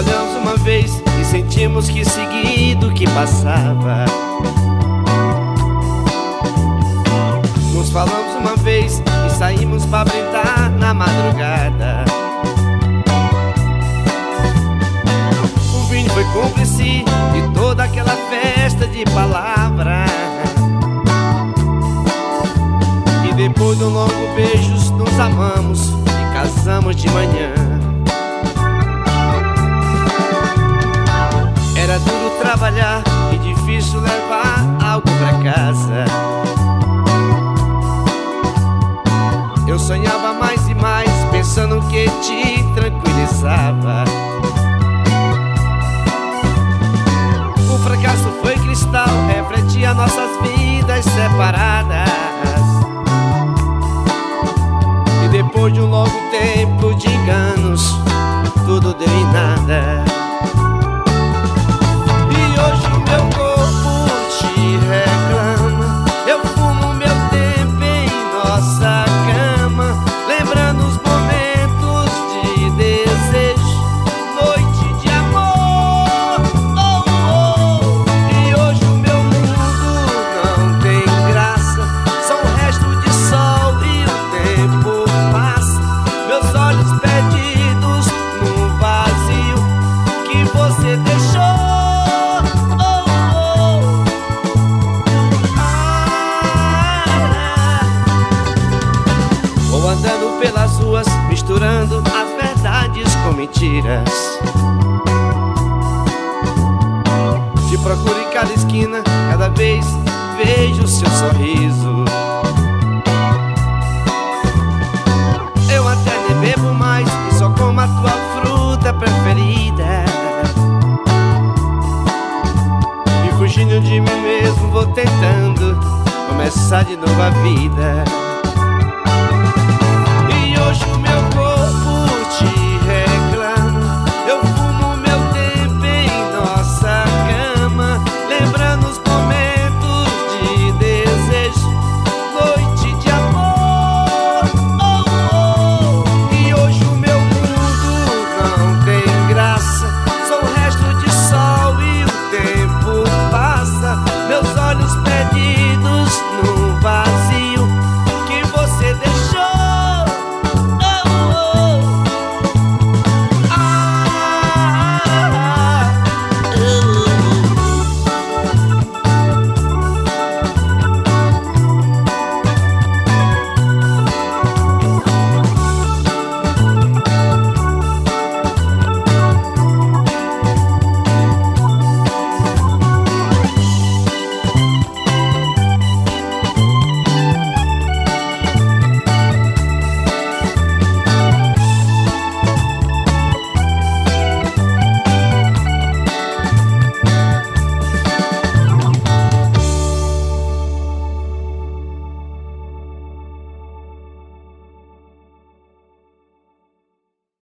olhamos uma vez e sentimos que seguido que passava. Nos falamos uma vez e saímos pra brindar na madrugada. O vinho foi cúmplice de toda aquela festa de palavras. E depois de um longo beijo nos amamos e casamos de manhã. Era duro trabalhar e difícil levar algo pra casa. Eu sonhava mais e mais, pensando que te tranquilizava. O fracasso foi cristal, refletia nossas vidas separadas. E depois de um longo tempo de enganos, tudo deu em nada. E hoje o meu corpo te reclama. Eu fumo meu tempo em nossa cama, lembrando os momentos de desejo, noite de amor. Oh, oh. E hoje o meu mundo não tem graça, só um resto de sol e o tempo passa. Meus olhos perdidos no vazio que você deixou. Vou andando pelas ruas, misturando as verdades com mentiras. Te procuro em cada esquina, cada vez vejo seu sorriso.